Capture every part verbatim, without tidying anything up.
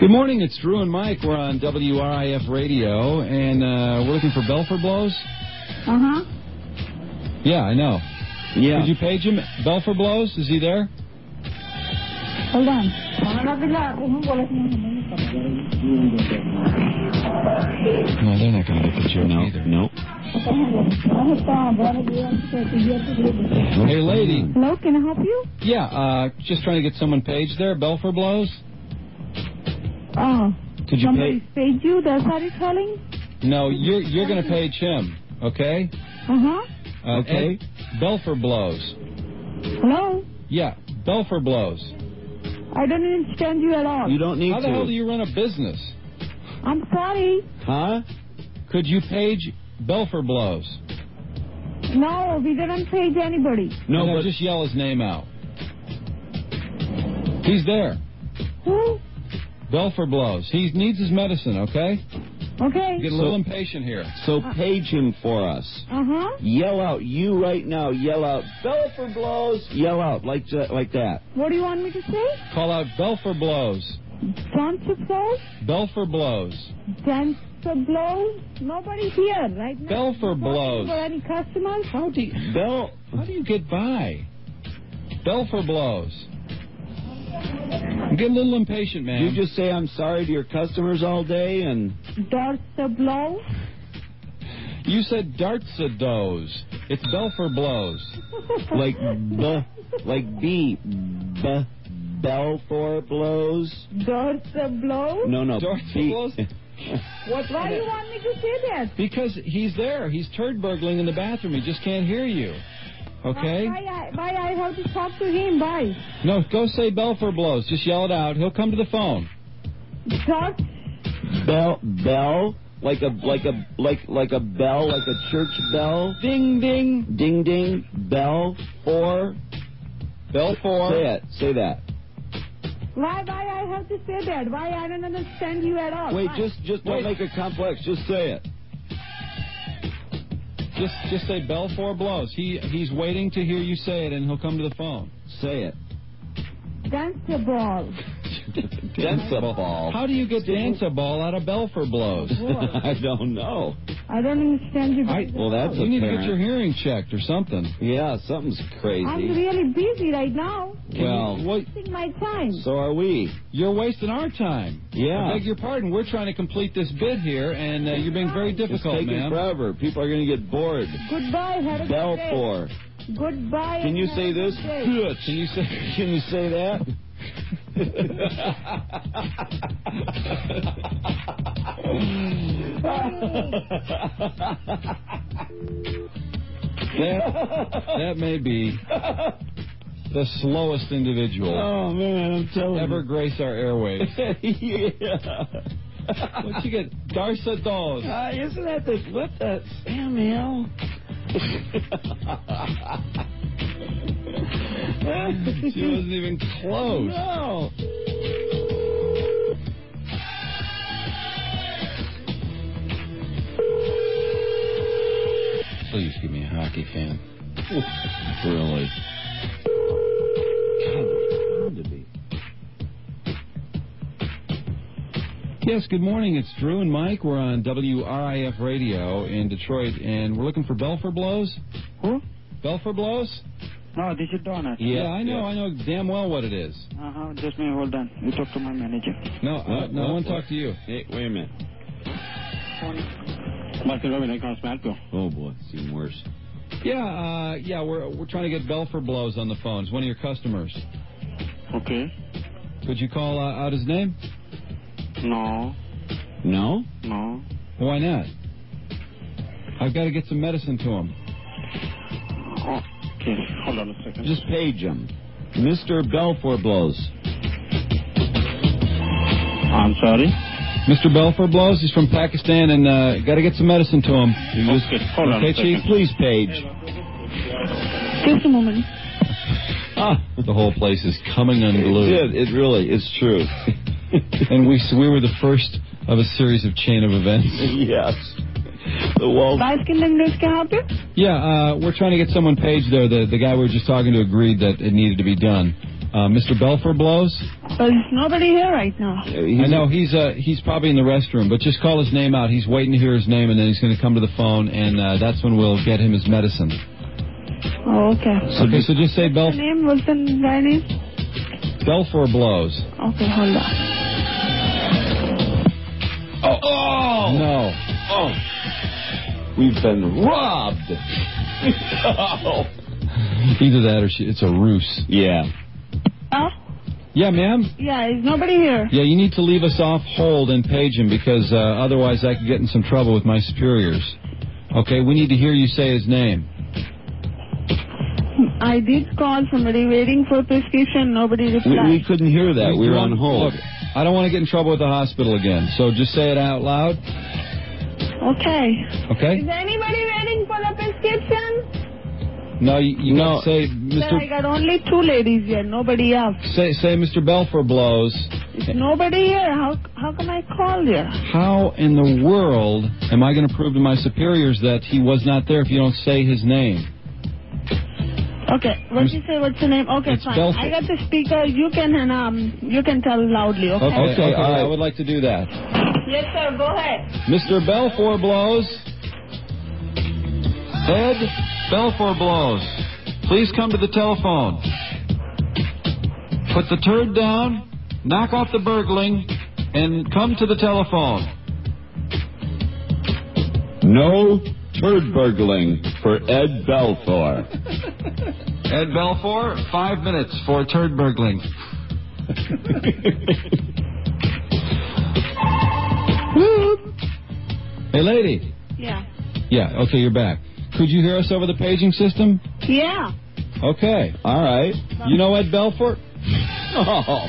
Good morning, it's Drew and Mike. We're on W R I F Radio, and uh, we're looking for Belfer Blows. Uh-huh. Yeah, I know. Yeah. Could you page him? Belfer Blows, is he there? Hold on. No, they're not going to get the joke no, either. Nope. Hey, lady. Hello, can I help you? Yeah, uh, just trying to get someone paged there. Belfer Blows? Oh. Could you Somebody pay? paid you? That's what you're telling? No, you're you're going to page him, okay? Uh-huh. Uh, Okay. Ed Belfer Blows. Hello? Yeah, Belfer Blows. I don't understand you at all. You don't need How to. the hell do you run a business? I'm sorry. Huh? Could you page Belfer Blows? No, we didn't page anybody. No, no, but just yell his name out. He's there. Who? Belfer Blows. He needs his medicine, okay? Okay. Get a little impatient here. so page him for us. Uh-huh. Yell out, you right now, yell out, Belfer Blows. Yell out, like that, like that. What do you want me to say? Call out Belfer Blows. Cancer blows? Belfer Blows. Cancer blows? Nobody's here right now. Belfer Blows. For any customers? How do you, Bel. how do you get by? Belfer Blows. Get a little impatient, man. You just say I'm sorry to your customers all day and... Cancer blow? You said Dartsados. It's Belfer Blows. like B, like B, B, Belfor Blows. Cancer blow? No, no. Dartsa B- Blows? What? Why do you want me to say that? Because he's there. He's turd burgling in the bathroom. He just can't hear you. Okay? Why, why, I, why I have to talk to him? Why? No, go say Belfer Blows. Just yell it out. He'll come to the phone. Talk? Bell, bell, like a, like a, like, like a bell, like a church bell. Ding, ding. Ding, ding, bell, for. Belfor. Say it. Say that. Why, why I have to say that? Why I don't understand you at all? Wait, Why? just, just don't Wait. make it complex. Just say it. Just just say Belfor Blows. He He's waiting to hear you say it, and he'll come to the phone. Say it. Dancer ball. Dance a ball. How do you get Dance a Ball out of Belfer Blows? I don't know. I don't understand you. I, guys well, at that's all. You need to get apparent. your hearing checked or something. Yeah, something's crazy. I'm really busy right now. Can Well, you, what, Wasting my time. so are we. you're wasting our time. Yeah. I beg your pardon. We're trying to complete this bid here, and uh, you're being very It's difficult, taking ma'am. forever. People are going to get bored. Goodbye. Have a Bell good day. for. Goodbye. Can you and say have a this? good day. Good. Can you say? Can you say that? that, that may be the slowest individual Oh man, I'm telling ever grace our airwaves. you. yeah. What you get? Darsa Dawes. Uh, isn't that the what the Samuel? She wasn't even close. No. Please give me a hockey fan. Really? God, it's bound to be. Yes, good morning. It's Drew and Mike. We're on W R I F Radio in Detroit, and we're looking for Belfer Blows. Who? Belfer Blows? No, this is Donut. Yeah, I know. yeah. I know damn well what it is. Uh-huh. Just me, hold on. You talk to my manager. No, uh, What? no, I What? want to What? talk to you. Hey, wait a minute. Oh boy, it's even worse. Yeah, uh, yeah, we're we're trying to get Belfer Blows on the phone. It's one of your customers. Okay. Could you call uh, out his name? No. No? No. Why not? I've got to get some medicine to him. Oh, okay. Hold on a second. Just page him. Mister Belfor Blows. I'm sorry. Mister Belfer Blows, he's from Pakistan, and uh, got to get some medicine to him. You just, Okay, hold on Okay, a second. Chief? please page. Just a moment. Ah, The whole place is coming it unglued. did. It really, it's true. And we we were the first of a series of chain of events. Yes. The wall. Baskin English can help you? Yeah, uh, we're trying to get someone paged there. The the guy we were just talking to agreed that it needed to be done. Uh, Mister Belfer Blows? There's nobody here right now. I know he's uh, he's probably in the restroom, but just call his name out. He's waiting to hear his name, and then he's going to come to the phone, and uh, that's when we'll get him his medicine. Oh, okay. So okay, so just say Bel. What's the name? What's the guy name? Belfour Blows. Okay, hold on. Oh, oh no! Oh, we've been robbed. Oh. Either that or she, it's a ruse. Yeah. Oh? Yeah, ma'am? Yeah, is nobody here? Yeah, you need to leave us off hold and page him because uh, otherwise I could get in some trouble with my superiors. Okay, we need to hear you say his name. I did call somebody waiting for a prescription. Nobody replied. We, we couldn't hear that. We, we were on hold. Look, I don't want to get in trouble with the hospital again, so just say it out loud. Okay. Okay? Is anybody waiting for the prescription? No, you, you no. gotta say, Mister I got only two ladies here, nobody else. Say, say, Mister Belfour Blows. There's nobody here. How how can I call you? How in the world am I going to prove to my superiors that he was not there if you don't say his name? Okay, what did you say? What's the name? Okay, it's fine. Belfour. I got the speaker. You can and um you can tell loudly. Okay. Okay, okay, okay all right. I would like to do that. Yes, sir. Go ahead. Mister Belfour Blows. Ed Belfour Blows. Please come to the telephone. Put the turd down, knock off the burgling, and come to the telephone. No turd burgling for Ed Belfour. Ed Belfour, five minutes for turd burgling. Hey, lady. Yeah. Yeah, okay, you're back. Could you hear us over the paging system? Yeah. Okay. All right. You know Ed Belfour? Oh.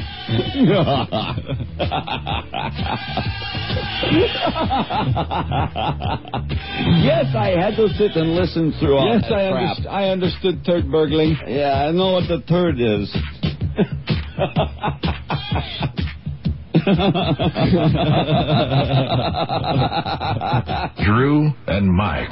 Yes, I had to sit and listen through all yes, that I crap. Underst- I understood turd burgling. Yeah, I know what the turd is. Drew and Mike.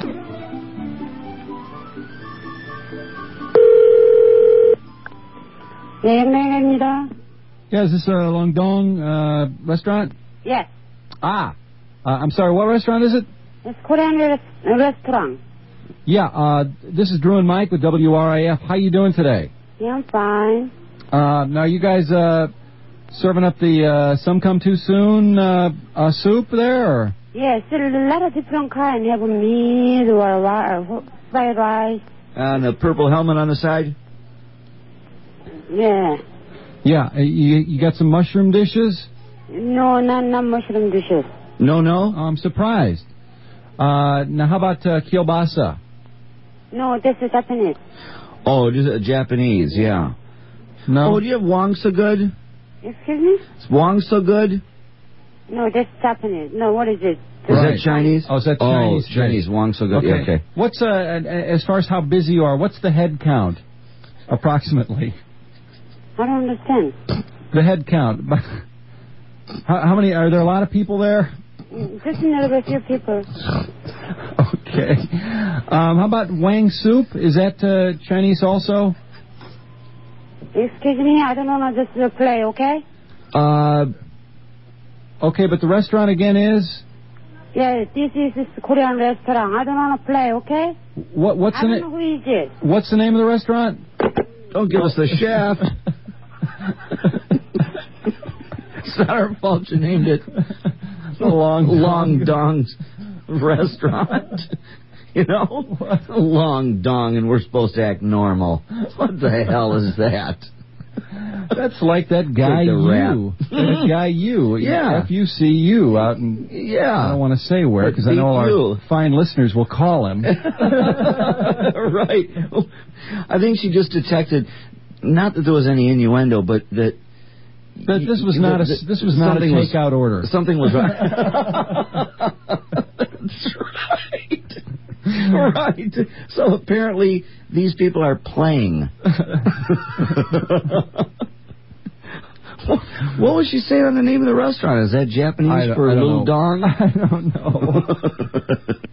네, Yeah, is this a Longdong uh, restaurant? Yes. Ah. Uh, I'm sorry, what restaurant is it? It's Korean res- restaurant. Yeah, uh, this is Drew and Mike with W R I F. How you doing today? Yeah, I'm fine. Uh, now, you guys uh, serving up the uh, Some Come Too Soon uh, uh, soup there? Or? Yes, a lot of different kind. Have meat or, or fried rice. And a purple helmet on the side? Yeah. Yeah, uh, you, you got some mushroom dishes? No, not, not mushroom dishes. No, no? Oh, I'm surprised. Uh, now, how about uh, kielbasa? No, this is Japanese. Oh, just uh, Japanese, yeah. No? Oh, do you have Wong So Good? Excuse me? Is Wong So Good? No, that's Japanese. No, what is it? Is Right. that Chinese? Oh, is that Chinese? Oh, Chinese. Wong So Good. Okay. Yeah, okay. What's, uh, as far as how busy you are, what's the head count, approximately? I don't understand. The head count. how, how many, are there a lot of people there? Just a little bit few people. Okay. Um, how about Wang Soup? Is that uh, Chinese also? Excuse me, I don't want to just play, okay? Uh, okay, but the restaurant again is? Yeah, this is a Korean restaurant. I don't want to play, okay? What? What's I the don't name? know who is it. What's the name of the restaurant? Don't give us the chef. It's not our fault you named it. The Long Long Dong's restaurant. You know? Long Dong, and we're supposed to act normal. What the hell is that? That's like that guy you. That guy you. Yeah. F U C U out in... Yeah. I don't want to say where, because I know our fine listeners will call him. Right. I think she just detected, not that there was any innuendo, but that... But this was not a, this was not a takeout order. Something was right. That's right. Right. So apparently these people are playing. What was she saying on the name of the restaurant? Is that Japanese for Little Dong? I don't know.